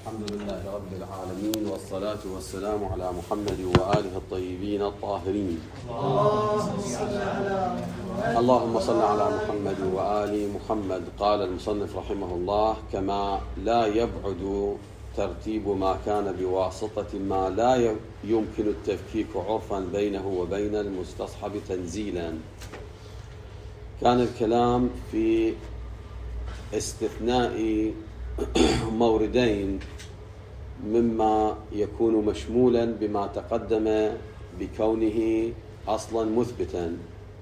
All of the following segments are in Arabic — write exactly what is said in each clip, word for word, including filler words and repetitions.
الحمد لله رب العالمين، والصلاة والسلام على محمد وآله الطيبين الطاهرين. اللهم صل على محمد وآل محمد. قال المصنف رحمه الله: كما لا يبعد ترتيب ما كان بواسطة ما لا يمكن التفكيك عرفا بينه وبين المستصحب تنزيلا. كان الكلام في استثناء موردين مما يكون مشمولا بما تقدم بكونه أصلا مثبتا.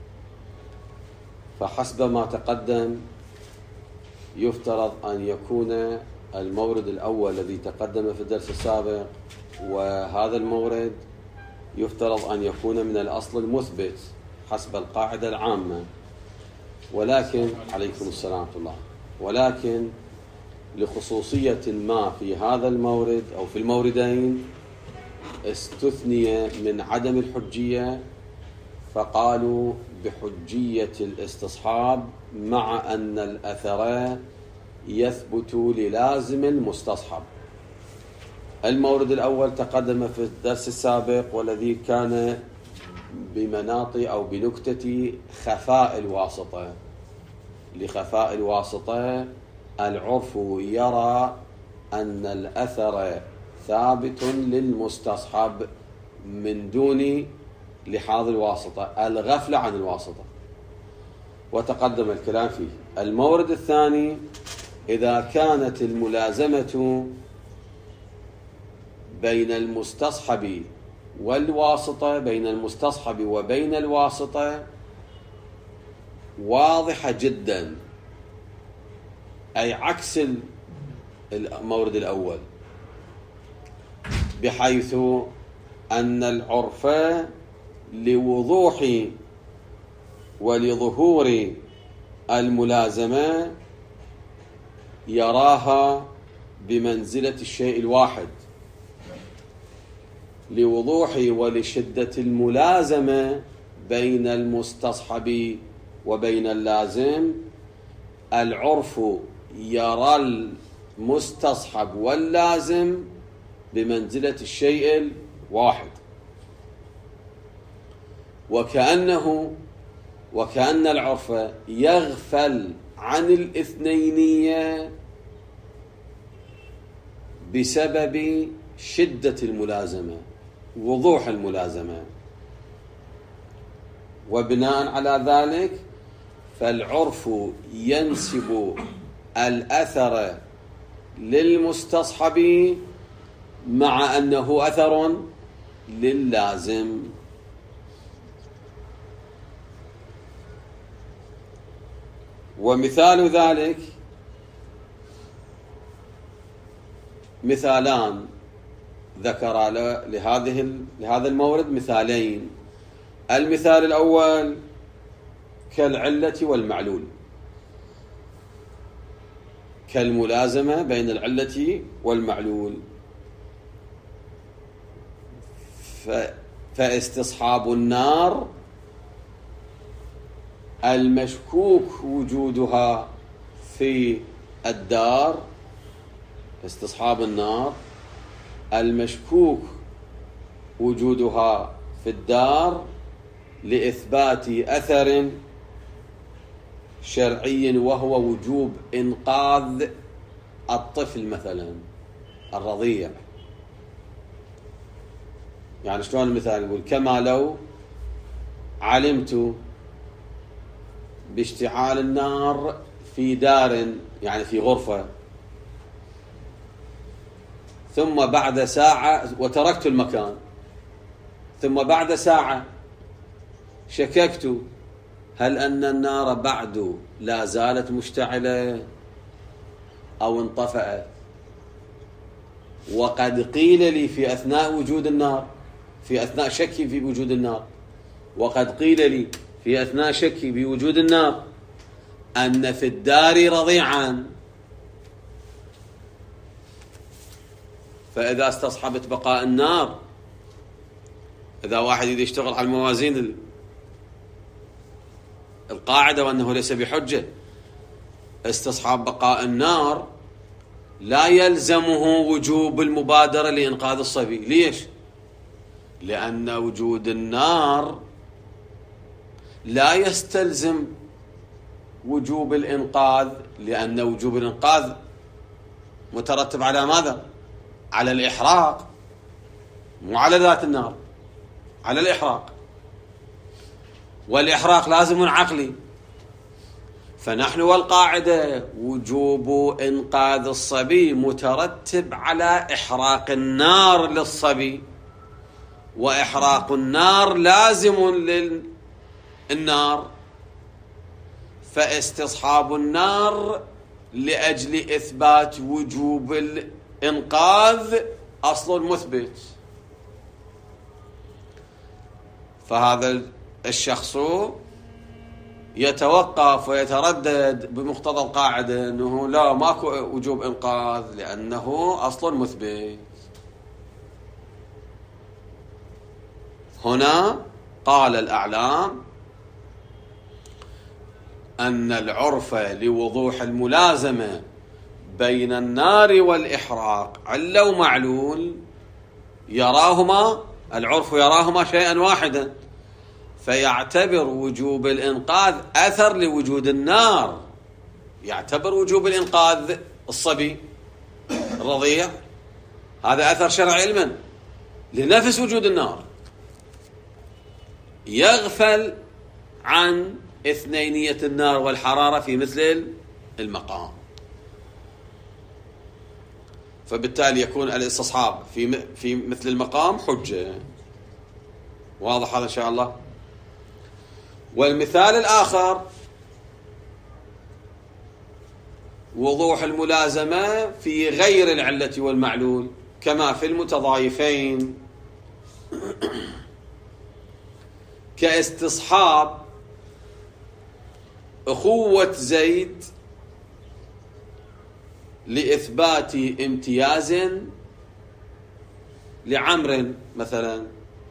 فحسب ما تقدم يفترض أن يكون المورد الأول الذي تقدم في الدرس السابق وهذا المورد يفترض أن يكون من الأصل المثبت حسب القاعدة العامة، ولكن عليكم السلام ورحمة الله ولكن لخصوصية ما في هذا المورد أو في الموردين استثني من عدم الحجية، فقالوا بحجية الاستصحاب مع أن الأثر يثبت للازم المستصحب. المورد الأول تقدم في الدرس السابق والذي كان بمناط أو بنكتة خفاء الواسطة. لخفاء الواسطة العرف يرى أن الأثر ثابت للمستصحب من دون لحاظ الواسطة، الغفلة عن الواسطة، وتقدم الكلام فيه. المورد الثاني: إذا كانت الملازمة بين المستصحب والواسطة بين المستصحب وبين الواسطة واضحة جدا، أي عكس المورد الأول، بحيث أن العرف لوضوح ولظهور الملازمة يراها بمنزلة الشيء الواحد، لوضوح ولشدة الملازمة بين المستصحب وبين اللازم. العرف يرى المستصحب واللازم بمنزلة الشيء الواحد، وكأنه وكأن العرف يغفل عن الاثنينية بسبب شدة الملازمة، وضوح الملازمة، وبناء على ذلك فالعرف ينسب الأثر للمستصحب مع أنه أثر لللازم. ومثال ذلك مثالان ذكر لهذه لهذا المورد مثالين. المثال الأول كالعلة والمعلول، كالملازمة بين العلة والمعلول. فاستصحاب النار المشكوك وجودها في الدار، استصحاب النار المشكوك وجودها في الدار لإثبات أثر شرعي، وهو وجوب إنقاذ الطفل مثلا الرضيع. يعني شلون المثال؟ يقول: كما لو علمت باشتعال النار في دار، يعني في غرفة، ثم بعد ساعة وتركت المكان، ثم بعد ساعة شككت هل أن النار بعد لا زالت مشتعلة أو انطفأت، وقد قيل لي في أثناء وجود النار في أثناء شكي في وجود النار وقد قيل لي في أثناء شكي بوجود النار أن في الدار رضيعا. فإذا استصحبت بقاء النار، إذا واحد يريد يشتغل على الموازين القاعدة وأنه ليس بحجة، استصحاب بقاء النار لا يلزمه وجوب المبادرة لإنقاذ الصبي. ليش؟ لأن وجود النار لا يستلزم وجوب الإنقاذ، لأن وجوب الإنقاذ مترتب على ماذا؟ على الإحراق، مو على ذات النار، على الإحراق، والإحراق لازم عقلي. فنحن والقاعدة وجوب إنقاذ الصبي مترتب على إحراق النار للصبي، وإحراق النار لازم للنار، فاستصحاب النار لأجل إثبات وجوب الإنقاذ أصل مثبت. فهذا الشخص يتوقف ويتردد بمقتضى القاعدة أنه لا ماكو وجوب إنقاذ لأنه أصل مثبت. هنا قال الأعلام أن العرف لوضوح الملازمة بين النار والإحراق علة ومعلول يراهما العرف يراهما شيئا واحدا، فيعتبر وجوب الإنقاذ أثر لوجود النار، يعتبر وجوب الإنقاذ الصبي الرضيع هذا أثر شرعي علما لنفس وجود النار، يغفل عن اثنينية النار والحرارة في مثل المقام. فبالتالي يكون الاستصحاب في في مثل المقام حجة. واضح هذا إن شاء الله. والمثال الآخر وضوح الملازمة في غير العلة والمعلول كما في المتضايفين كاستصحاب أخوة زيد لإثبات امتياز لعمر مثلا.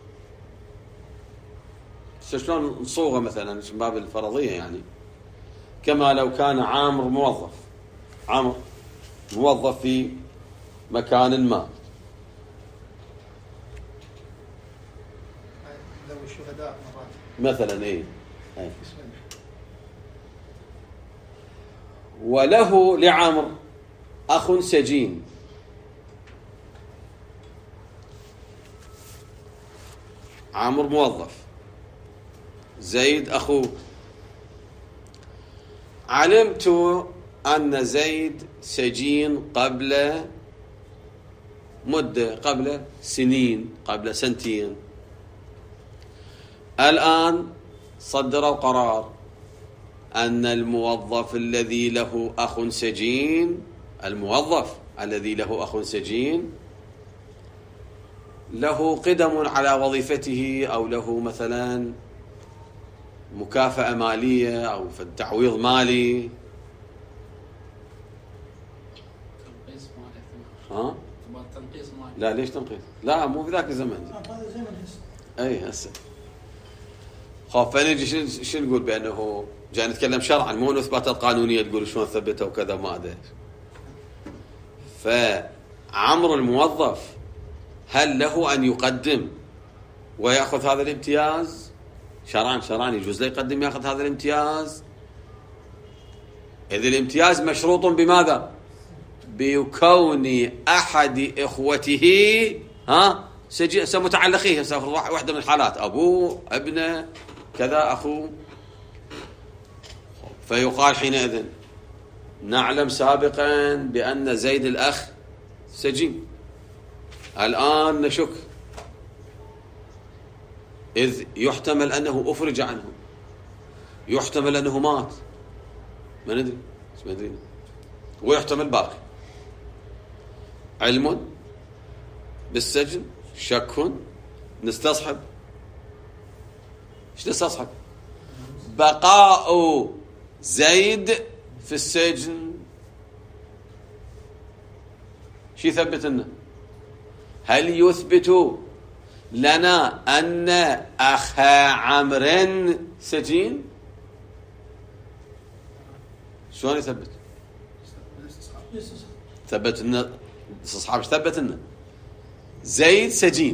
شلون نصوغه مثلا من باب الفرضية، يعني كما لو كان عامر موظف عامر موظف في مكان ما، مثلا ايه وله لعمر أخ سجين، عامر موظف، زيد أخوه. علمت أن زيد سجين قبل مدة، قبل سنين، قبل سنتين. الآن صدروا قرار أن الموظف الذي له أخ سجين الموظف الذي له أخ سجين له قدم على وظيفته، أو له مثلا مكافأة مالية أو تعويض مالي. ها؟ لا ليش تنقيص؟ لا مو في ذاك الزمن. أي هسه خاف فنجي شو شو نقول بأنه جاي نتكلم شرعا مو إثباتات قانونية تقول شلون ثبته وكذا ما أدري. فعمر الموظف هل له أن يقدم ويأخذ هذا الامتياز؟ شرعا شرعا يجوز له يقدم يأخذ هذا الامتياز. إذ الامتياز مشروط بماذا؟ بكون أحد إخوته ها سجي سمتعلقيه، واحدة من الحالات أبوه ابنه كذا أخوه. فيقال حينئذ نعلم سابقا بأن زيد الأخ سجين، الآن نشك، إذ يحتمل أنه أفرج عنه، يحتمل أنه مات، ما ندري ما ندري، ويحتمل باقي. علم بالسجن، شك، نستصحب. ايش نستصحب؟ بقاء زيد في السجن. شو يثبت لنا؟ هل يثبت لنا أن أخا عمرو سجين؟ شلون يثبت؟ ثبت لنا استصحاب ايش ثبت لنا؟ زيد سجين.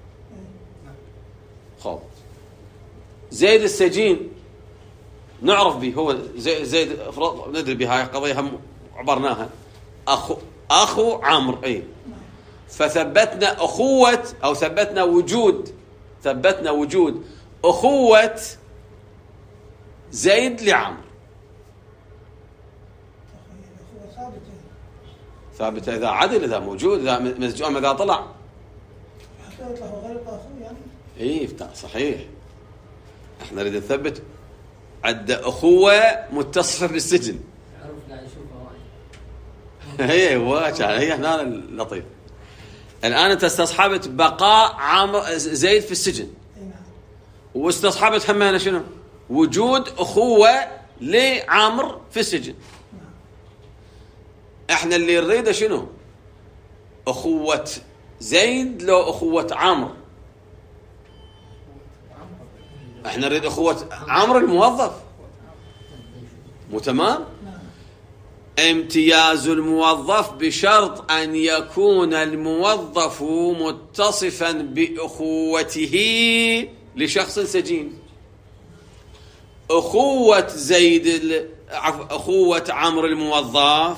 خب زيد السجين نعرف به هو زيد, زيد ندري بهاي قضية هم عبرناها أخو أخو عمرو. أي فثبتنا أخوة أو ثبتنا وجود ثبتنا وجود أخوة زيد لعمرو. ثابتة إذا عدل إذا موجود إذا مسجون إذا طلع. إيه صحيح. إحنا نريد نثبت عد أخوة متصفة بالسجن. هي هو هي هنا اللطيف. الآن أنت استصحبت بقاء عمرو زيد في السجن واستصحبت همنا شنو؟ وجود أخوة لعمرو في السجن. احنا اللي نريده شنو؟ أخوة زيد لو أخوة عمرو. احنا نريد أخوة عمرو الموظف. مو تمام؟ امتياز الموظف بشرط أن يكون الموظف متصفا بأخوته لشخص سجين. أخوة زيد أخوة عمرو الموظف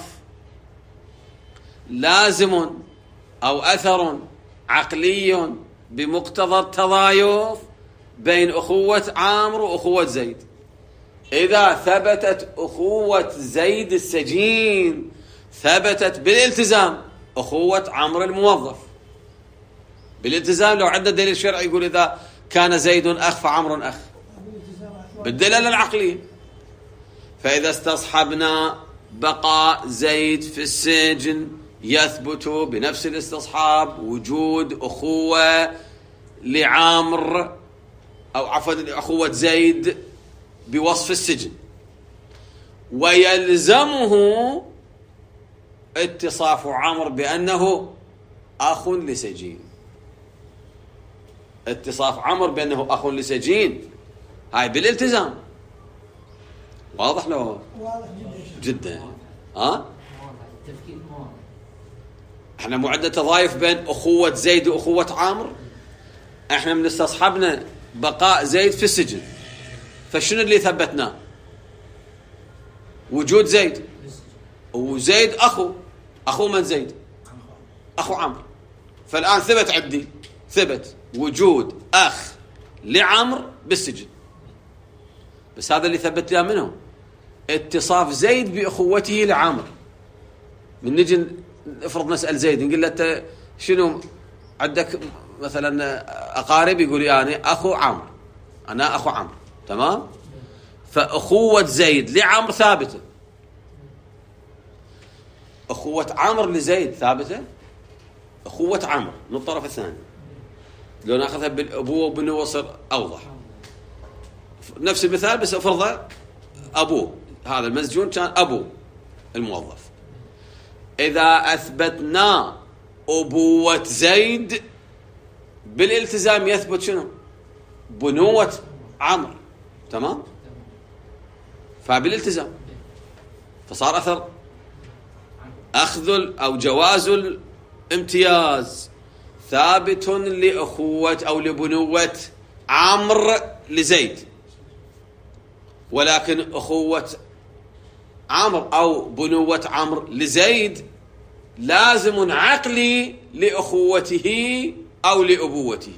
لازم أو أثر عقلي بمقتضى التضايف بين أخوة عمرو وأخوة زيد. إذا ثبتت أخوة زيد السجين ثبتت بالالتزام أخوة عمرو الموظف. بالالتزام لو عندنا دليل شرعي يقول إذا كان زيد أخ فعمرو أخ بالدلالة العقلية. فإذا استصحبنا بقاء زيد في السجن يثبت بنفس الاستصحاب وجود أخوة لعمرو أو عفوا أخوة زيد بوصف السجن، ويلزمه اتصاف عمرو بأنه أخ لسجين. اتصاف عمرو بأنه أخ لسجين هاي بالالتزام. واضح له؟ واضح جدا. ها؟ احنا مو عندنا تضايف بين أخوة زيد وأخوة عمرو. احنا من استصحبنا بقاء زيد في السجن، فشنو اللي ثبتناه؟ وجود زيد، وزيد أخو أخو من زيد؟ أخو عمرو. فالآن ثبت عندي ثبت وجود أخ لعمرو بالسجن. بس هذا اللي ثبت لها منه اتصاف زيد بأخوته لعمرو. من نجي افرض نسأل زيد نقول له أنت شنو عندك مثلا أقارب؟ يقول لي أنا أخو عمرو، أنا أخو عمرو. تمام؟ فأخوة زيد لعمرو ثابتة، أخوة عمرو لزيد ثابتة، أخوة عمرو من الطرف الثاني لو ناخذها بالأبوة وبالنوة صار أوضح. نفس المثال بس أفرضه أبوه، هذا المسجون كان أبو الموظف. إذا أثبتنا أبوة زيد بالالتزام يثبت شنو؟ بنوة عمرو. تمام؟ فبالالتزام فصار أثر أخذ أو جواز الامتياز ثابت لأخوة أو لبنوة عمرو لزيد، ولكن أخوة عمرو أو بنوة عمرو لزيد لازم عقلي لأخوته أو لأبوته.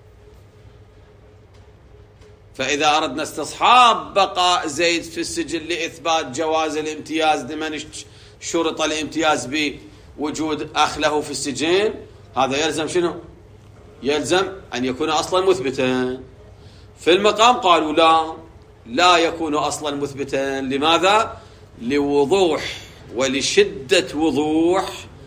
فإذا أردنا استصحاب بقاء زيد في السجن لإثبات جواز الامتياز لمن شرط الامتياز بوجود أخ له في السجن، هذا يلزم شنو؟ يلزم أن يكون أصلا مثبتا. في المقام قالوا لا لا يكون أصلا مثبتا. لماذا؟ لوضوح ولشدة وضوح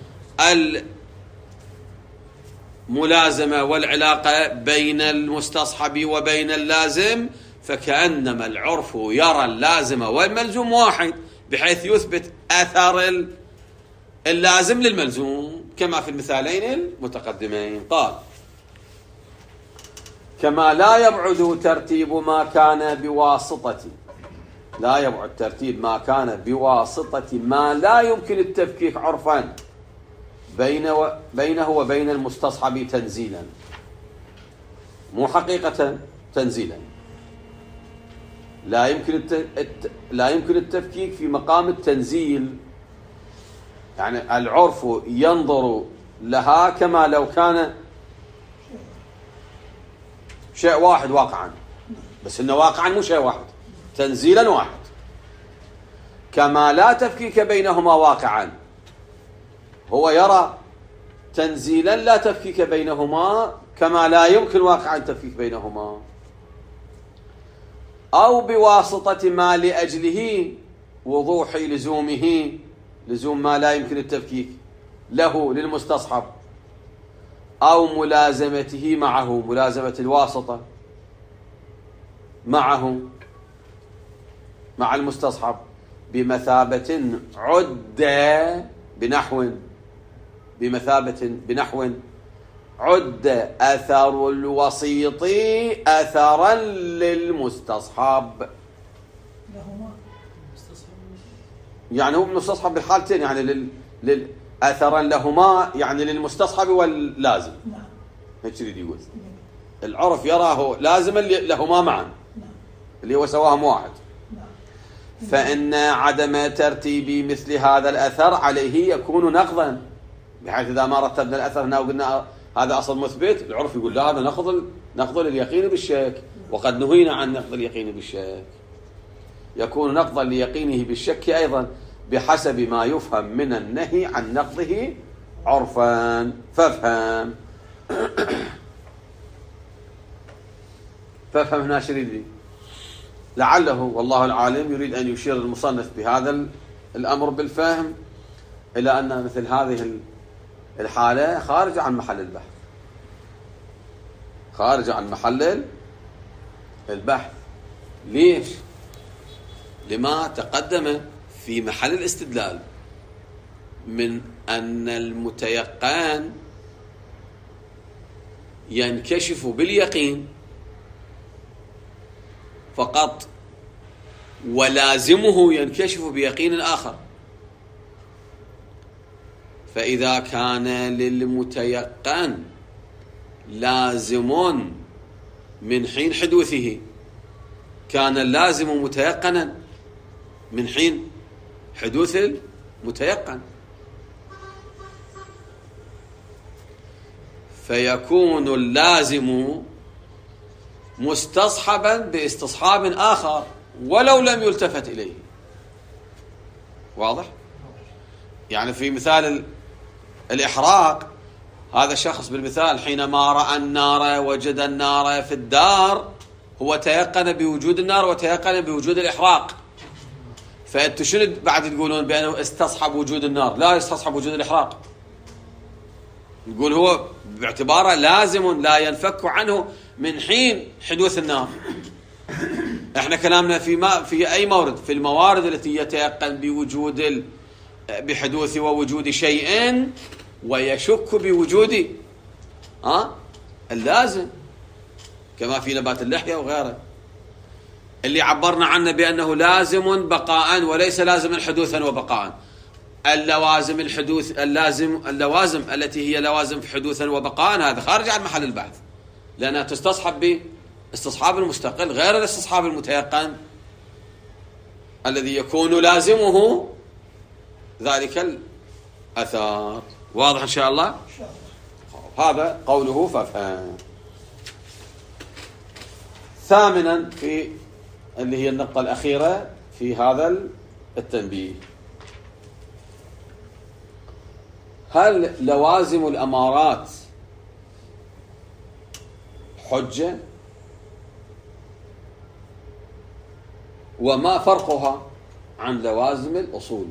الملازمة والعلاقة بين المستصحب وبين اللازم، فكأنما العرف يرى اللازم والملزوم واحد بحيث يثبت أثر اللازم للملزوم كما في المثالين المتقدمين. قال كما لا يبعد ترتيب ما كان بواسطة، لا يبعد ترتيب ما كان بواسطة ما لا يمكن التفكيك عرفا بين و... بينه وبين المستصحب تنزيلا، مو حقيقة تنزيلا. لا يمكن الت... الت... لا يمكن التفكيك في مقام التنزيل، يعني العرف ينظر لها كما لو كان شيء واحد واقعا، بس انه واقعا مو شيء واحد، تنزيلا واحد، كما لا تفكيك بينهما واقعا. هو يرى تنزيلا لا تفكيك بينهما كما لا يمكن واقعا تفكيك بينهما، أو بواسطة ما لأجله وضوح لزومه، لزوم ما لا يمكن التفكيك له للمستصحب، أو ملازمته معه، ملازمة الواسطة معه مع المستصحب بمثابة عد بنحو بمثابة بنحو عد أثر الوسيط أثرا للمستصحب. يعني هو المستصحب بالحالتين، يعني لل... لل... أثرا لهما يعني للمستصحب واللازم. هيك يريد يقول. العرف يراه لازما لهما معا، اللي هو سواهم واحد. فإن عدم ترتيب مثل هذا الأثر عليه يكون نقضا، بحيث إذا ما رتبنا الأثر هنا وقلنا هذا أصل مثبت، العرف يقول لا، هذا نقض نقض لليقين بالشك، وقد نهينا عن نقض اليقين بالشك. يكون نقضا ليقينه بالشك أيضا بحسب ما يفهم من النهي عن نقضه عرفا. فافهم فافهم هنا شريدي، لعله والله العالم يريد أن يشير المصنف بهذا الأمر بالفهم إلى أن مثل هذه الحالة خارج عن محل البحث، خارج عن محل البحث. ليش؟ لما تقدم في محل الاستدلال من أن المتيقن ينكشف باليقين فقط، ولازمه ينكشف بيقين آخر. فإذا كان للمتيقن لازم من حين حدوثه، كان اللازم متيقنا من حين حدوث المتيقن، فيكون اللازم مستصحبا باستصحاب آخر ولو لم يلتفت إليه. واضح؟ يعني في مثال الإحراق، هذا الشخص بالمثال حينما رأى النار وجد النار في الدار، هو تيقن بوجود النار وتيقن بوجود الإحراق. فأنتوا شنو بعد تقولون بأنه استصحب وجود النار؟ لا يستصحب وجود الإحراق، نقول هو باعتباره لازم لا ينفك عنه من حين حدوث النار. احنا كلامنا في ما في أي مورد، في الموارد التي يتيقن بوجود ال... بحدوث ووجود شيء ويشك بوجود ها اللازم، كما في نبات اللحية وغيره، اللي عبرنا عنه بأنه لازم بقاء وليس لازم حدوثا وبقاء. اللوازم الحدوث اللازم اللوازم التي هي لوازم في حدوثا وبقاء هذا خارج عن محل البحث، لأنها تستصحب باستصحاب المستقل غير الاستصحاب المتيقن الذي يكون لازمه ذلك الأثار. واضح إن شاء الله؟ هذا قوله فافهم. ثامنا في اللي هي النقطة الأخيرة في هذا التنبيه، هل لوازم الأمارات حجة؟ وما فرقها عن لوازم الأصول؟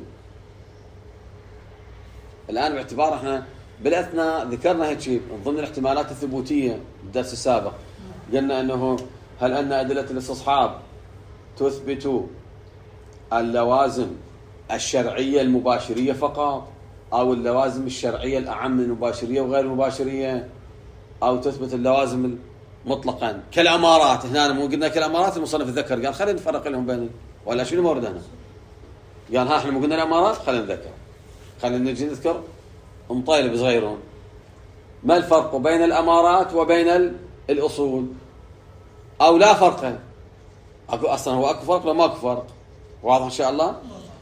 الآن باعتبار احنا بدأتنا ذكرنا هيك شيء من ضمن الاحتمالات الثبوتية بالدرس السابق، قلنا أنه هل أن أدلة الاستصحاب تثبت اللوازم الشرعية المباشرية فقط، أو اللوازم الشرعية الأعم المباشرية وغير المباشرية، أو تثبت اللوازم مطلقا كالأمارات. هنا مو قلنا كالأمارات، المصنف ذكر قال خلينا نفرق لهم بين، ولا شنو مورد هنا؟ قال ها احنا مو قلنا الأمارات، خلينا نذكر، خلينا نجي نذكر مطيلب صغيرون. ما الفرق بين الأمارات وبين الأصول؟ أو لا فرق؟ أكو أصلا هو أكو فرق ولا ما أكو فرق؟ واضح إن شاء الله؟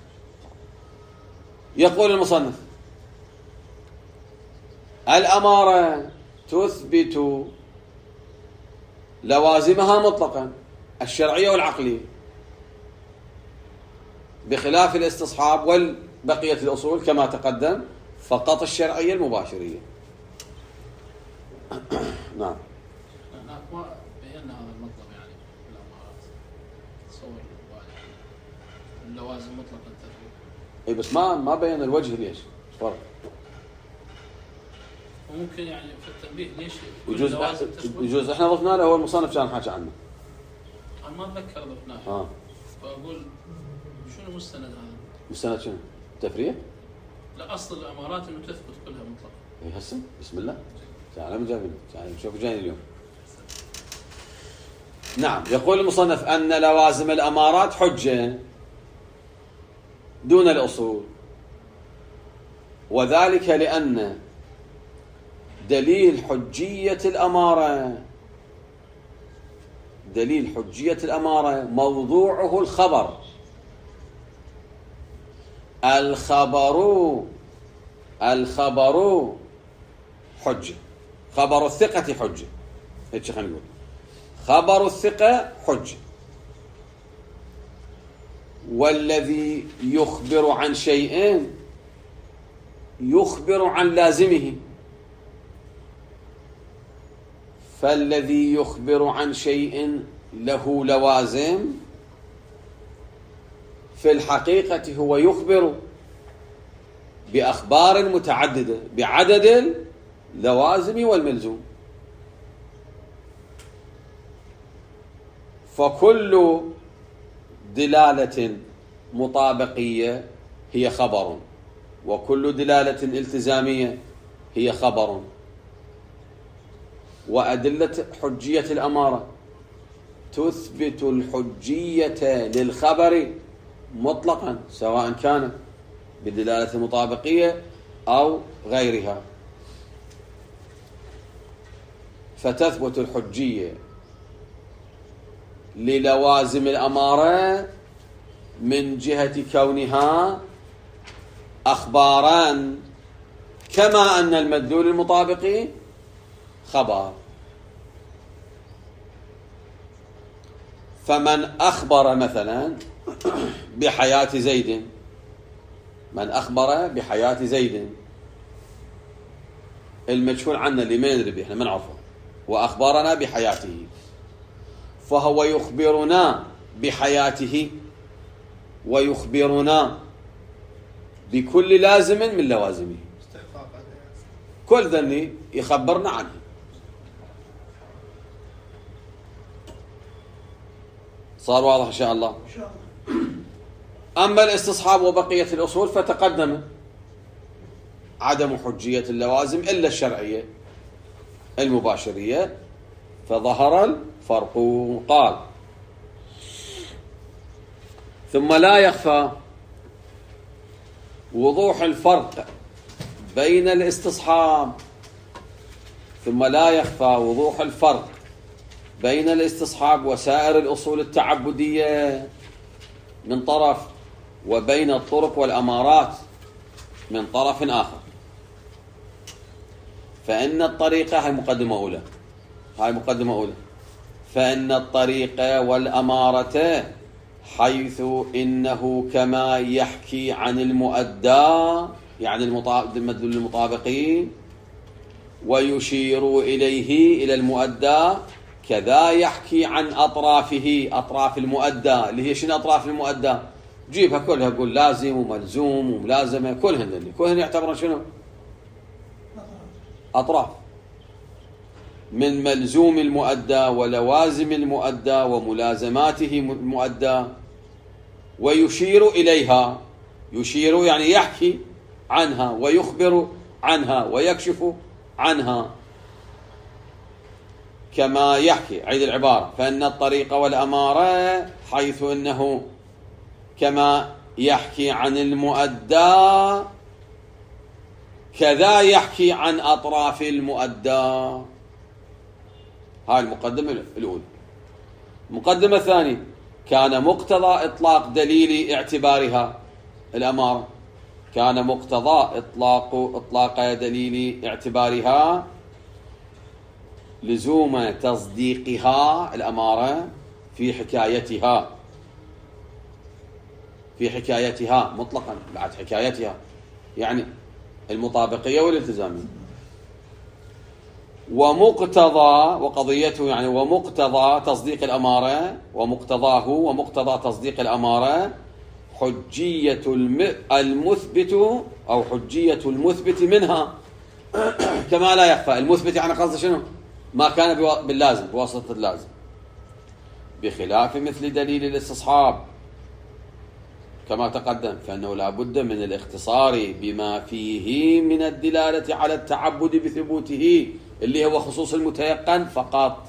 يقول المصنف: الأمارة تثبت لوازمها مطلقا الشرعية والعقلية، بخلاف الاستصحاب والبقية الأصول كما تقدم فقط الشرعية المباشرية. نعم. بينا هذا المطلب يعني في الأمارات تصور اللوازم مطلقا تثبت. اي بس ما ما بين الوجه ليش؟ فرق. وممكن يعني في التنبيه ليش يجوز يجوز احنا ضفنا له، هو المصنف كان حاكي عنه. انا ما اتذكر ضفناه. اه فاقول شنو مستند هذا؟ مستند شنو؟ تفريع؟ لا، اصل الامارات انه تثبت كلها مطلقا. اي هسه بسم الله. تعال من جايبين تعال نشوف جايين اليوم. نعم. يقول المصنف ان لوازم الامارات حجه دون الاصول، وذلك لان دليل حجية الأمارة دليل حجية الأمارة موضوعه الخبر. الخبر الخبر حجة، خبر الثقة حجة، هيك خلينا نقول خبر الثقة حجة. والذي يخبر عن شيء يخبر عن لازمه، فالذي يخبر عن شيء له لوازم في الحقيقة هو يخبر بأخبار متعددة بعدد اللوازم والملزوم. فكل دلالة مطابقية هي خبر، وكل دلالة التزامية هي خبر. وأدلة حجية الأمارة تثبت الحجية للخبر مطلقا، سواء كان بدلالة مطابقية أو غيرها. فتثبت الحجية للوازم الأمارة من جهة كونها أخباران، كما أن المدلول المطابق خبر. فمن أخبر مثلا بحياة زيد من أخبر بحياة زيد المجهول عنا اللي ما ندري به، احنا ما نعرفه، وأخبرنا بحياته، فهو يخبرنا بحياته ويخبرنا بكل لازم من لوازمه، كل ذني يخبرنا عنه. صار واضح إن شاء الله؟ أما الاستصحاب وبقية الأصول فتقدم عدم حجية اللوازم إلا الشرعية المباشرية، فظهر الفرق. قال: ثم لا يخفى وضوح الفرق بين الاستصحاب ثم لا يخفى وضوح الفرق بين الاستصحاب وسائر الأصول التعبدية من طرف، وبين الطرق والأمارات من طرف آخر. فإن الطريقة، هاي مقدمة أولى هاي مقدمة أولى فإن الطريقة والأمارة حيث إنه كما يحكي عن المؤدى يعني المدلول المطابقين ويشير إليه إلى المؤدى، كذا يحكي عن أطرافه أطراف المؤدى اللي هي شنو أطراف المؤدى؟ جيبها كلها، قول لازم وملزوم وملازمة، كلهن كلهن يعتبرون شنو؟ أطراف من ملزوم المؤدى ولوازم المؤدى وملازماته المؤدى، ويشير إليها، يشير يعني يحكي عنها ويخبر عنها ويكشف عنها، كما يحكي. عيد العبارة: فإن الطريق والأمارة حيث إنه كما يحكي عن المؤدى كذا يحكي عن أطراف المؤدى. هاي المقدمة الأولى. المقدمة الثانية: كان مقتضى إطلاق دليل اعتبارها الأمارة، كان مقتضى إطلاق إطلاق دليل اعتبارها لزوم تصديقها الأمارة في حكايتها، في حكايتها مطلقا بعد حكايتها، يعني المطابقية والالتزامية. ومقتضى وقضيته يعني ومقتضى تصديق الأمارة، ومقتضاه ومقتضى تصديق الأمارة حجية المثبت أو حجية المثبت منها كما لا يخفى. المثبت يعني قصده شنو؟ ما كان باللازم بواسطة اللازم، بخلاف مثل دليل الاستصحاب كما تقدم، فإنه لا بد من الاختصار بما فيه من الدلالة على التعبد بثبوته اللي هو خصوص المتيقن فقط،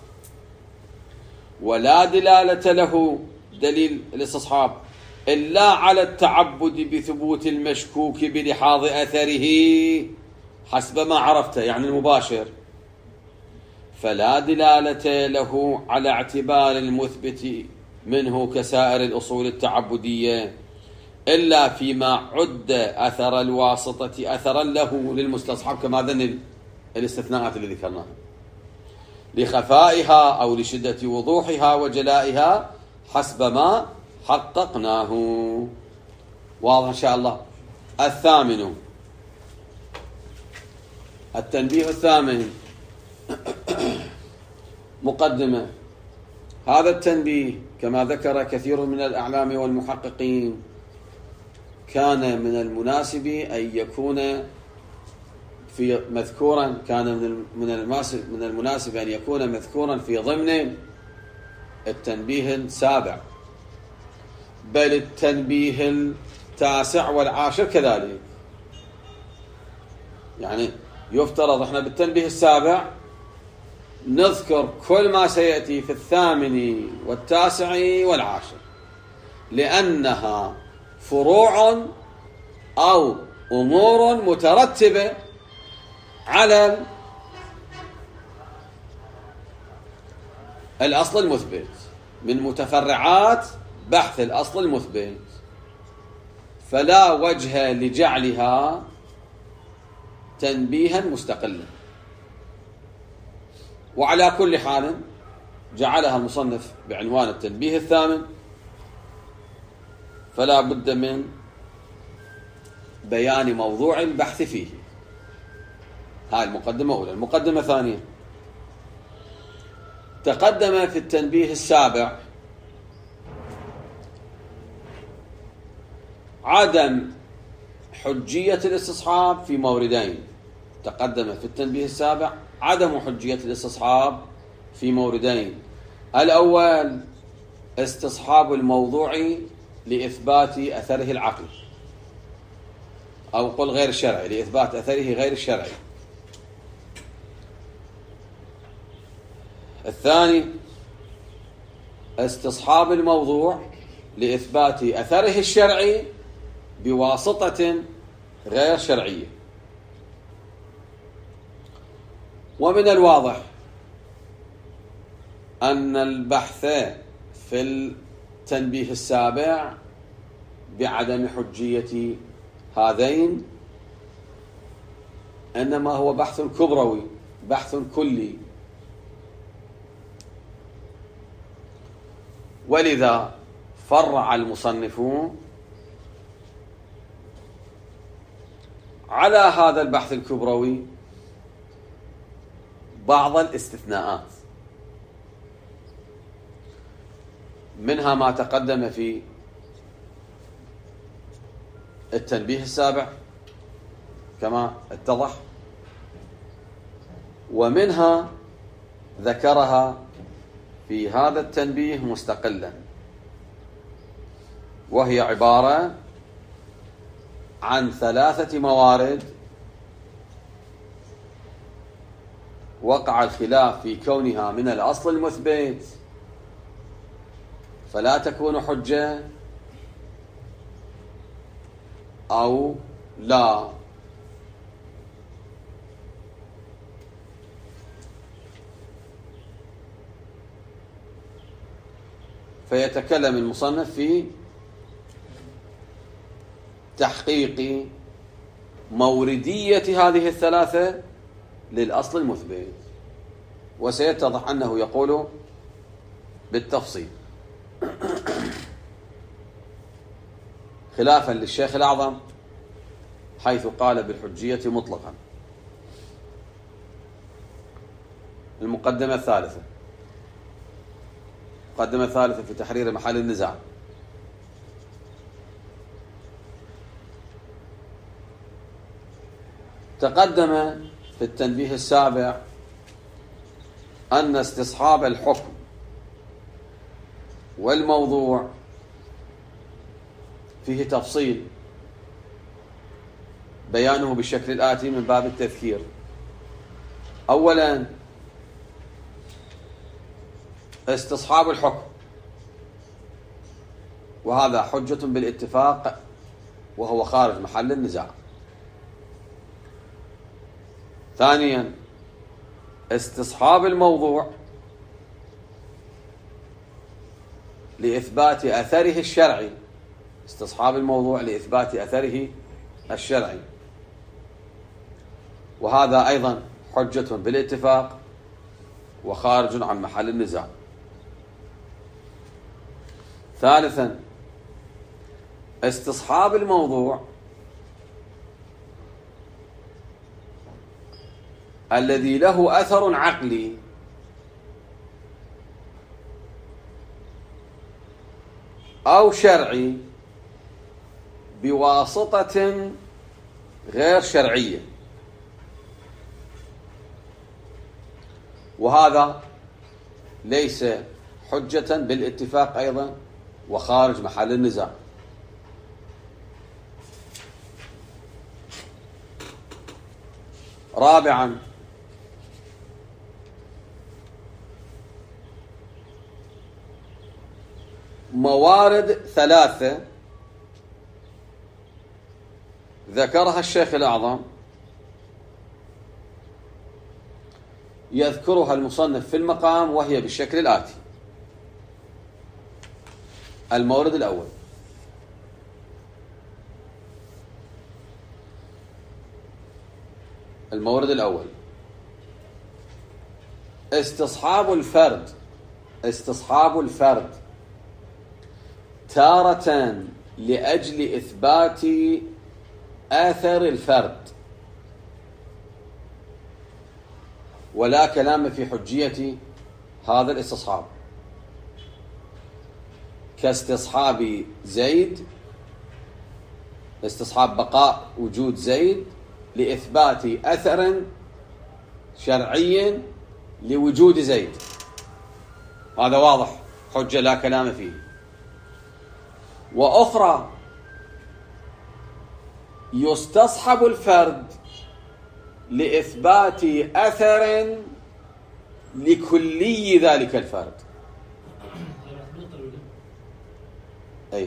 ولا دلالة له دليل الاستصحاب إلا على التعبد بثبوت المشكوك بلحاظ أثره حسب ما عرفته، يعني المباشر. فلا دلالة له على اعتبار المثبت منه كسائر الأصول التعبدية إلا فيما عد أثر الواسطة أثرا له للمستصحب، كما ذن الاستثناءات اللي ذكرناها، لخفائها أو لشدة وضوحها وجلائها حسب ما حققناه. واضح إن شاء الله. الثامن، التنبيه الثامن، مقدمة. هذا التنبيه كما ذكر كثير من الأعلام والمحققين كان من المناسب أن يكون في مذكورا كان من من المناسب من المناسب أن يكون مذكورا في ضمن التنبيه السابع، بل التنبيه التاسع والعاشر كذلك. يعني يفترض احنا بالتنبيه السابع نذكر كل ما سيأتي في الثامن والتاسع والعاشر، لأنها فروع أو أمور مترتبة على الأصل المثبت، من متفرعات بحث الأصل المثبت، فلا وجه لجعلها تنبيها مستقلا. وعلى كل حال جعلها المصنف بعنوان التنبيه الثامن، فلا بد من بيان موضوع البحث فيه. هاي المقدمة أولى. المقدمة ثانية: تقدم في التنبيه السابع عدم حجية الاستصحاب في موردين. تقدم في التنبيه السابع عدم حجية الاستصحاب في موردين: الأول استصحاب الموضوع لإثبات أثره العقلي، أو قل غير الشرعي، لإثبات أثره غير الشرعي. الثاني استصحاب الموضوع لإثبات أثره الشرعي بواسطة غير شرعية. ومن الواضح أن البحث في التنبيه السابع بعدم حجية هذين إنما هو بحث كبروي، بحث كلي، ولذا فرع المصنف على هذا البحث الكبروي بعض الاستثناءات، منها ما تقدم في التنبيه السابع كما اتضح، ومنها ذكرها في هذا التنبيه مستقلا، وهي عبارة عن ثلاثة موارد وقع الخلاف في كونها من الأصل المثبت فلا تكون حجة، أو لا فيتكلم المصنف في تحقيق موردية هذه الثلاثة للأصل المثبت، وسيتضح أنه يقول بالتفصيل خلافا للشيخ الأعظم حيث قال بالحجية مطلقا. المقدمة الثالثة، المقدمة الثالثة في تحرير محل النزاع. تقدم في التنبيه السابع أن استصحاب الحكم والموضوع فيه تفصيل بيانه بالشكل الآتي من باب التذكير. أولا، استصحاب الحكم، وهذا حجة بالاتفاق وهو خارج محل النزاع. ثانيا، استصحاب الموضوع لإثبات أثره الشرعي، استصحاب الموضوع لإثبات أثره الشرعي، وهذا أيضا حجة بالاتفاق وخارج عن محل النزاع. ثالثا، استصحاب الموضوع الذي له أثر عقلي أو شرعي بواسطة غير شرعية، وهذا ليس حجة بالاتفاق أيضا وخارج محل النزاع. رابعا، موارد ثلاثة ذكرها الشيخ الأعظم يذكرها المصنف في المقام، وهي بالشكل الآتي. المورد الأول، المورد الأول استصحاب الفرد، استصحاب الفرد تارة لأجل إثبات آثر الفرد، ولا كلام في حجية هذا الاستصحاب، كاستصحاب زيد، استصحاب بقاء وجود زيد لإثبات أثر شرعي لوجود زيد، هذا واضح حجة لا كلام فيه. وأخرى يستصحب الفرد لإثبات أثر لكلي ذلك الفرد. أي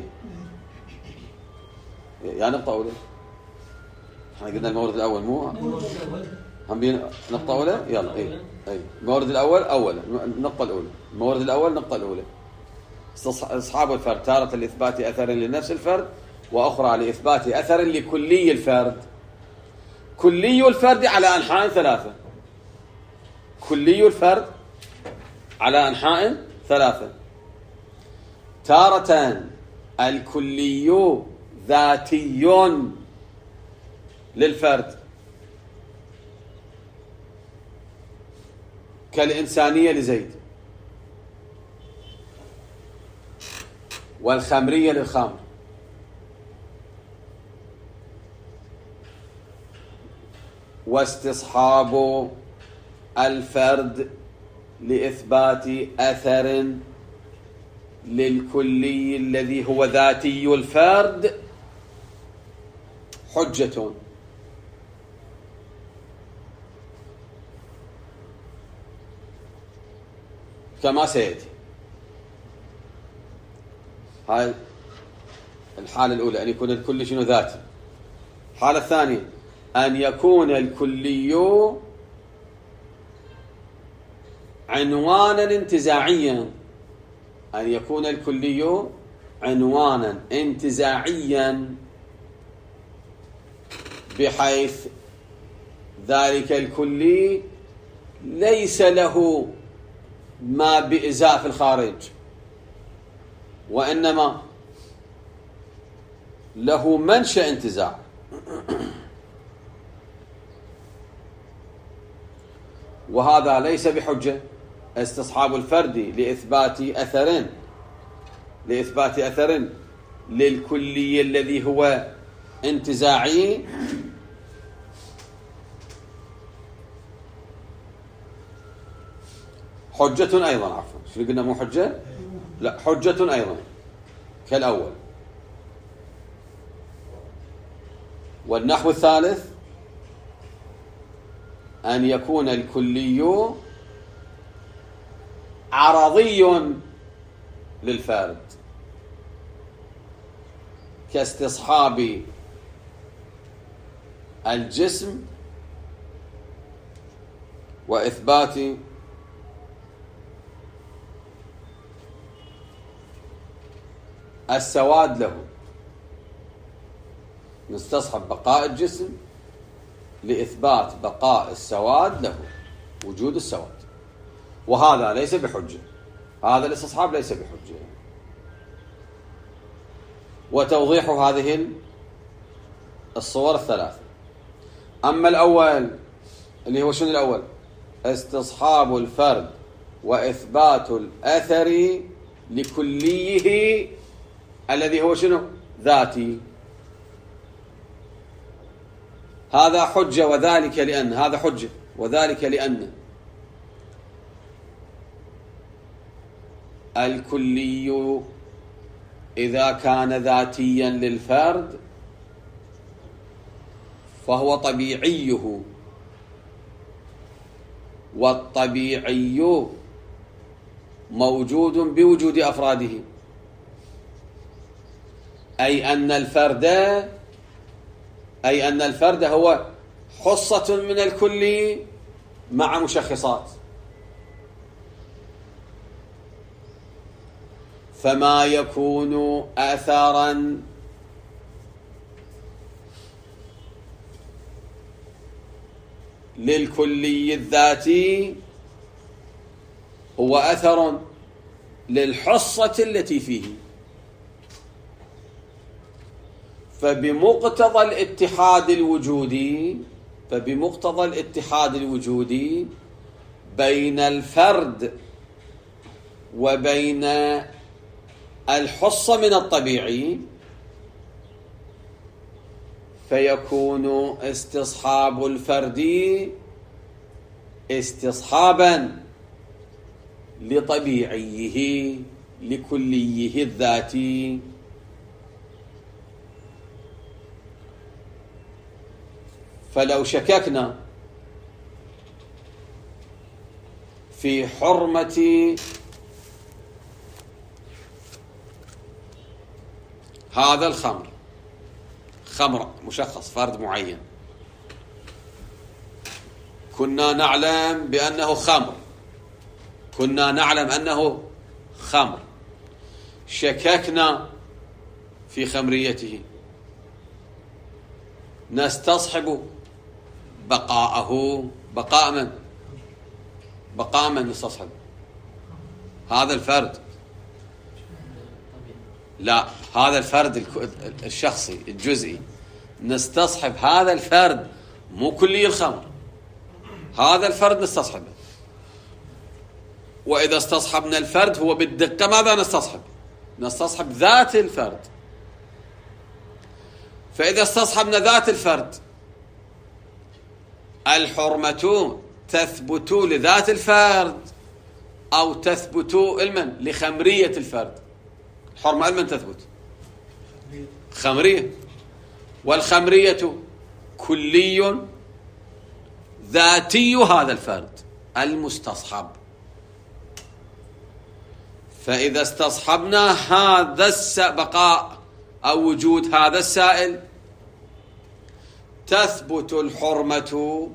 يعني نقطة أولى، احنا قلنا المورد الأول مو هم بين نقطة أولى، يلا أي أي المورد الأول أولا، النقطة الأولى، المورد الأول النقطة الأولى استصحاب الفرد تارة لإثبات أثر لنفس الفرد، وأخرى لإثبات أثر لكلي الفرد. كلي الفرد على أنحاء ثلاثة، كلي الفرد على أنحاء ثلاثة، تارة الكلي ذاتي للفرد كالإنسانية لزيد، والخمرية للخمر، واستصحاب الفرد لإثبات أثر للكلي الذي هو ذاتي الفرد حجة. كما سيأتي. هاي الحالة الأولى، أن يكون الكل شنو ذاتي. الحالة الثانية أن يكون الكلي عنوانا انتزاعيا أن يكون الكلي عنوانا انتزاعيا بحيث ذلك الكلي ليس له ما بإزاء في الخارج، وإنما له منشأ انتزاع. وهذا ليس بحجة استصحاب الفرد لإثبات أثر لإثبات أثر للكلي الذي هو انتزاعي، حجة أيضا. عفوا، شو قلنا؟ مو حجة، لا، حجة أيضا كالأول. والنحو الثالث أن يكون الكلي عرضي للفرد كاستصحاب الجسم وإثبات السواد له. نستصحب بقاء الجسم لإثبات بقاء السواد له، وجود السواد، وهذا ليس بحجة. هذا الاستصحاب ليس بحجة. وتوضيح هذه الصور الثلاثة. أما الأول اللي هو شنو الأول؟ استصحاب الفرد وإثبات الأثر لكليه الذي هو شنو؟ ذاتي. هذا حجة، وذلك لأن هذا حجة وذلك لأن الكلي إذا كان ذاتيا للفرد فهو طبيعيه، والطبيعي موجود بوجود أفراده، أي أن الفرد أي أن الفرد هو حصة من الكل مع مشخصات. فما يكون أثرا للكلي الذاتي هو أثر للحصة التي فيه. فبمقتضى الاتحاد الوجودي فبمقتضى الاتحاد الوجودي بين الفرد وبين الحصة من الطبيعي، فيكون استصحاب الفرد استصحابا لطبيعيه لكليه الذاتي. فلو شككنا في حرمة هذا الخمر، خمر مشخص فرد معين، كنا نعلم بأنه خمر كنا نعلم أنه خمر شككنا في خمريته، نستصحب بقاءه. بقاء من؟ بقاء من نستصحب؟ هذا الفرد، لا، هذا الفرد الشخصي الجزئي، نستصحب هذا الفرد، مو كلي الخمر، هذا الفرد نستصحبه. وإذا استصحبنا الفرد هو بالدقة ماذا نستصحب؟ نستصحب ذات الفرد. فإذا استصحبنا ذات الفرد الحرمة تثبت لذات الفرد أو تثبت المن لخمرية الفرد. الحرمة المن تثبت؟ خمرية، والخمرية كلي ذاتي هذا الفرد المستصحب. فإذا استصحبنا هذا بقاء أو وجود هذا السائل تثبت الحرمة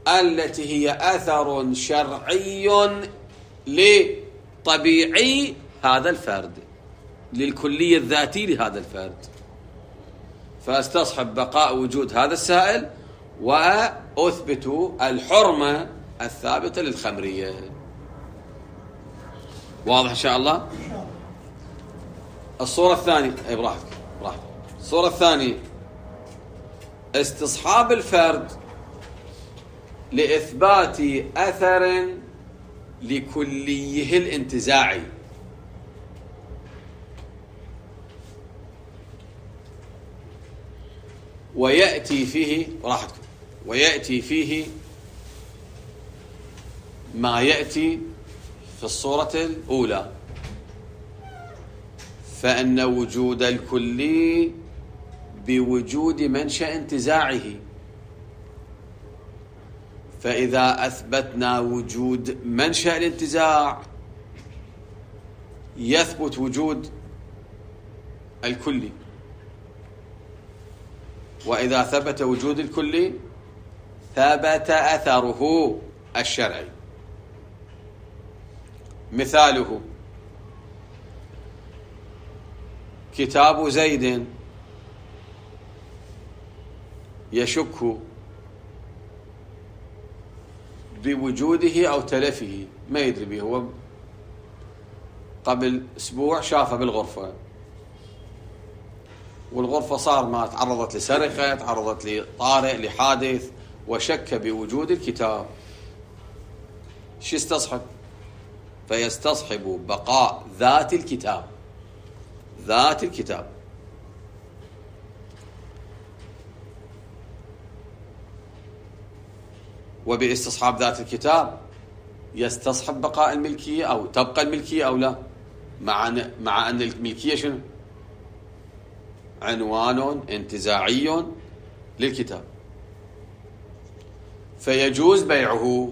التي هي أثر شرعي لطبيعي هذا الفرد، للكلية الذاتي لهذا الفرد، فاستصحب بقاء وجود هذا السائل وأثبت الحرمة الثابتة للخمرية. واضح إن شاء الله؟ الصورة الثانية، أي براحتك براحتك. الصورة الثانية استصحاب الفرد لإثبات أثر لكليه الانتزاعي. ويأتي فيه راحتكم ويأتي فيه ما يأتي في الصورة الأولى، فإن وجود الكلي بوجود منشأ انتزاعه، فإذا أثبتنا وجود منشأ الانتزاع يثبت وجود الكلي، وإذا ثبت وجود الكلي ثبت أثره الشرعي. مثاله كتاب زيد يشك بوجوده أو تلفه، ما يدري به، هو قبل أسبوع شافه بالغرفة، والغرفة صار ما تعرضت لسرقة، تعرضت لطارئ لحادث، وشك بوجود الكتاب. شو يستصحب؟ فيستصحب بقاء ذات الكتاب، ذات الكتاب. وباستصحاب ذات الكتاب يستصحب بقاء الملكية أو تبقى الملكية أو لا، مع مع أن الملكية شنو؟ عنوان انتزاعي للكتاب، فيجوز بيعه.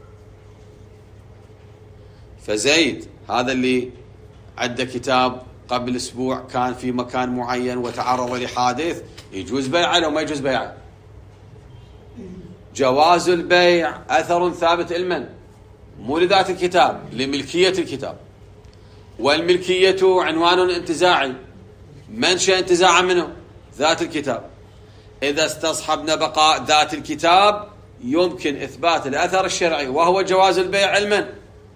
فزيد هذا اللي عنده كتاب قبل أسبوع كان في مكان معين وتعرض لحادث، يجوز بيعه لو ما يجوز بيعه؟ جواز البيع أثر ثابت لمن؟ مو لذات الكتاب، لملكية الكتاب، والملكية عنوان انتزاعي، منشأ انتزاع منه ذات الكتاب. إذا استصحبنا بقاء ذات الكتاب يمكن إثبات الأثر الشرعي، وهو جواز البيع علما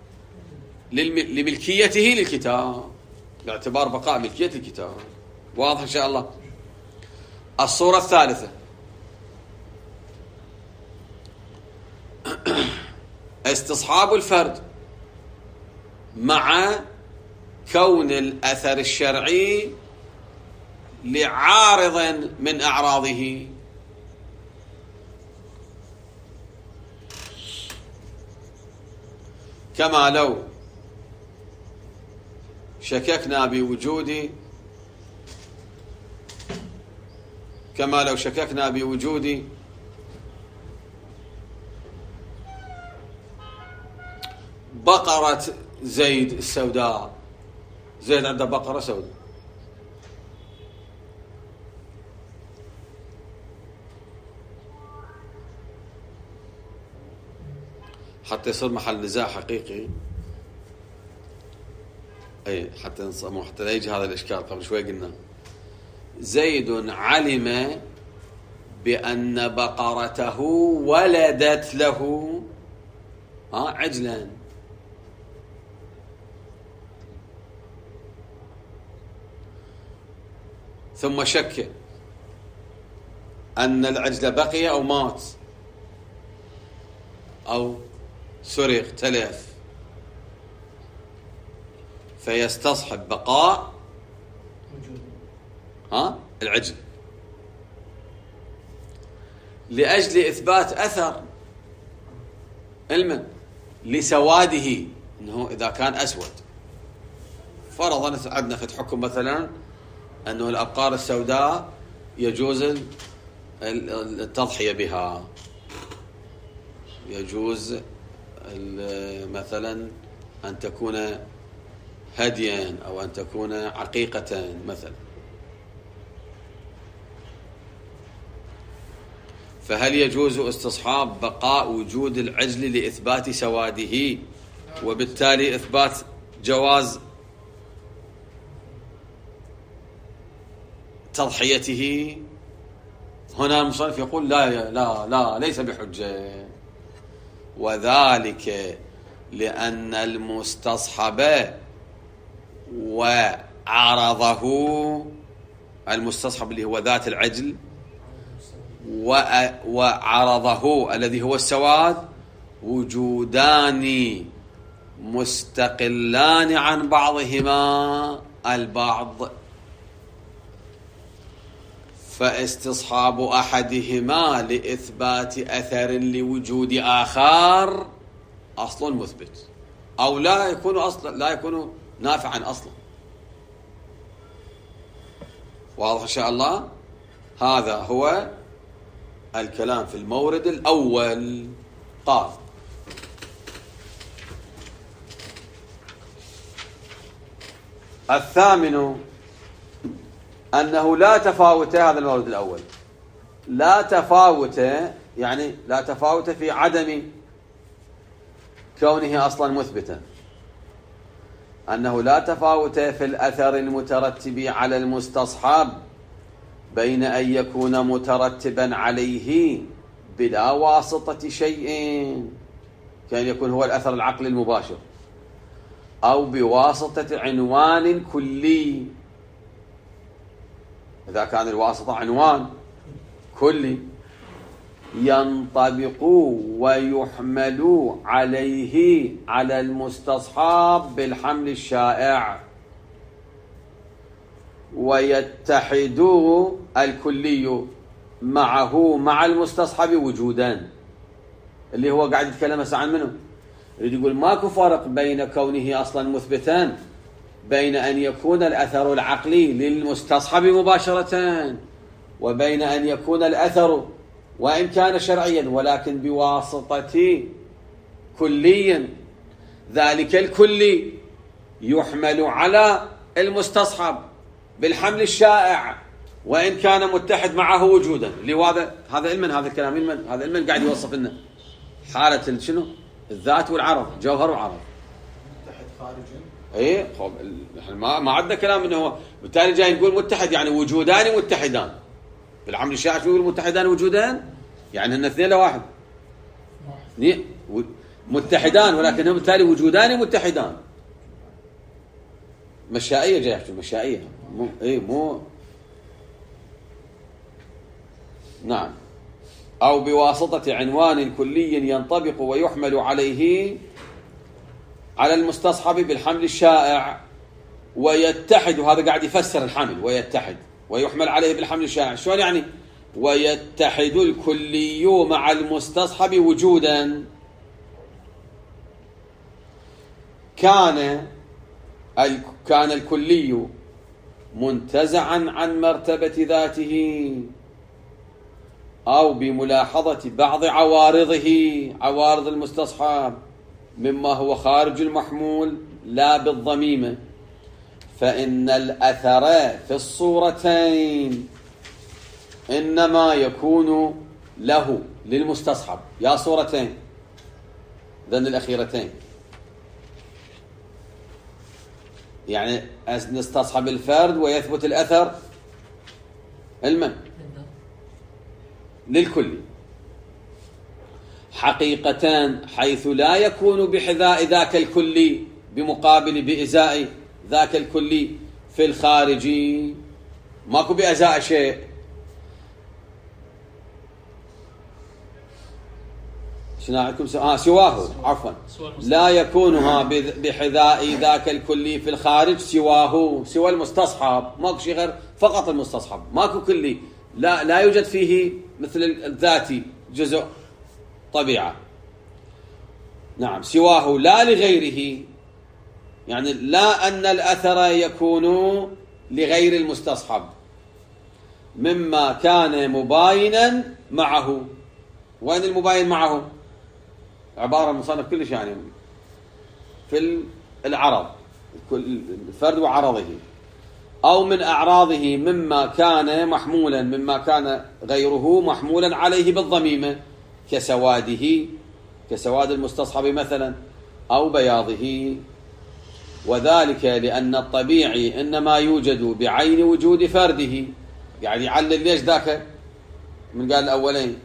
لملكيته للكتاب، باعتبار بقاء ملكية الكتاب. واضح إن شاء الله؟ الصورة الثالثة استصحاب الفرد مع كون الأثر الشرعي لعارض من أعراضه. كما لو شككنا بوجود كما لو شككنا بوجود بقرة زيد السوداء. زيد عنده بقرة سوداء، حتى يصير محل نزاع حقيقي، اي حتى حتى لا يجي هذا الاشكال. قبل شوي قلنا زيد علم بأن بقرته ولدت له ها عجلا، ثم شك أن العجل بقي أو مات أو سرق تلف، فيستصحب بقاء ها العجل لأجل إثبات أثر علما لسواده، أنه إذا كان أسود. فرضا عندنا في حكم مثلا أنه الأبقار السوداء يجوز التضحية بها، يجوز مثلا أن تكون هديا أو أن تكون عقيقة مثلا. فهل يجوز استصحاب بقاء وجود العجل لإثبات سواده، وبالتالي إثبات جواز تضحيته، هنا المصنف يقول لا لا لا ليس بحجة، وذلك لأن المستصحب وعرضه، المستصحب اللي هو ذات العجل وعرضه الذي هو السواد وجودان مستقلان عن بعضهما البعض، فاستصحاب أحدهما لإثبات أثر لوجود آخر أصل مثبت، أو لا يكون أصلا لا يكون نافعا أصلا. واضح إن شاء الله؟ هذا هو الكلام في المورد الأول. قال الثامن أنه لا تفاوت، هذا المورد الأول، لا تفاوت يعني لا تفاوت في عدم كونه أصلا مثبتا، أنه لا تفاوت في الأثر المترتب على المستصحب بين أن يكون مترتبا عليه بلا واسطة شيء، كان يكون هو الأثر العقلي المباشر، أو بواسطة عنوان كلي، إذا كان الواسطة عنوان كلي ينطبق ويحمل عليه على المستصحب بالحمل الشائع، ويتحد الكلي معه مع المستصحب وجودان، اللي هو قاعد يتكلم هسه عن منه، يريد يقول ماكو فرق بين كونه أصلا مثبتان بين أن يكون الأثر العقلي للمستصحب مباشرة، وبين أن يكون الأثر وإن كان شرعيا ولكن بواسطة كلي، ذلك الكلي يحمل على المستصحب بالحمل الشائع وإن كان متحد معه وجودا، اللي هذا هذا علم، هذا الكلام علم، هذا علم قاعد يوصف لنا حالة شنو الذات والعرض، جوهر وعرض. متحد خارجا ايه خب احنا ما ما عندنا كلام انه هو، بالتالي جاي نقول متحد يعني وجودان متحدان، بالحمل الشائع شو يقول متحدان وجودان؟ يعني هن اثنين لواحد واحد متحدان، ولكن هم بالتالي وجودان متحدان. مشائية جاي يحكي مشائية، مو ايه مو نعم. أو بواسطة عنوان كلي ينطبق ويحمل عليه على المستصحب بالحمل الشائع ويتحد، وهذا قاعد يفسر الحمل، ويتحد ويحمل عليه بالحمل الشائع، شلون يعني؟ ويتحد الكلي مع المستصحب وجودا، كان كان الكلي منتزعا عن مرتبة ذاته، أو بملاحظة بعض عوارضه، عوارض المستصحب مما هو خارج المحمول لا بالضميمة، فإن الأثر في الصورتين إنما يكون له للمستصحب، يا صورتين ذن الأخيرتين، يعني نستصحب الفرد ويثبت الأثر المن للكل حقيقتان، حيث لا يكون بحذاء ذاك الكلي بمقابل بإزاء ذاك الكلي في الخارجي، ماكو بأزاء شيء. شنو عندكم سو... آه سواه عفوا لا يكونها بحذاء ذاك الكلي في الخارج سواه، سوى المستصحب، ماكو شيء غير فقط المستصحب، ماكو كلي، لا لا يوجد فيه مثل الذاتي جزء طبيعة. نعم سواه لا لغيره، يعني لا أن الأثر يكون لغير المستصحب مما كان مباينا معه. وين المباين معه؟ عبارة مصنف كلش يعني في العرض، الفرد وعرضه، أو من أعراضه مما كان محمولا، مما كان غيره محمولا عليه بالضميمة، كسواده، كسواد المستصحب مثلا، أو بياضه. وذلك لأن الطبيعي إنما يوجد بعين وجود فرده يعني يعلل ليش ذاك من قال الأولين.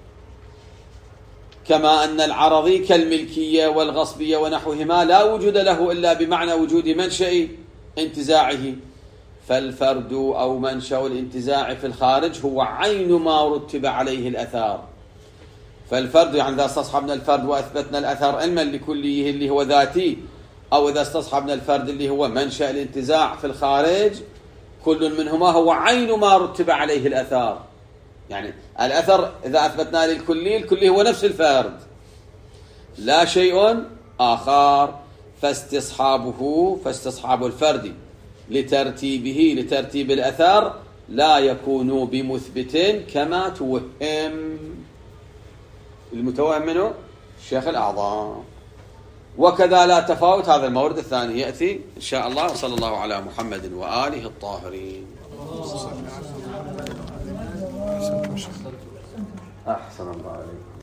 كما أن العرضي كالملكية والغصبية ونحوهما لا وجود له إلا بمعنى وجود منشأ انتزاعه، فالفرد أو منشأ الانتزاع في الخارج هو عين ما رتب عليه الأثار. فالفرد يعني إذا استصحبنا الفرد وأثبتنا الأثر علما لكليه اللي هو ذاتي، أو إذا استصحبنا الفرد اللي هو منشأ الانتزاع في الخارج، كل منهما هو عين ما رتب عليه الأثار. يعني الأثر إذا أثبتنا للكلي، الكلي هو نفس الفرد لا شيء آخر. فاستصحابه فاستصحاب الفرد لترتيبه لترتيب الأثر لا يكون بمثبت كما توهم. المتوهم منه الشيخ الأعظم. وكذا لا تفاوت. هذا المورد الثاني يأتي إن شاء الله. وصلى الله على محمد وآله الطاهرين. أحسن الله عليك.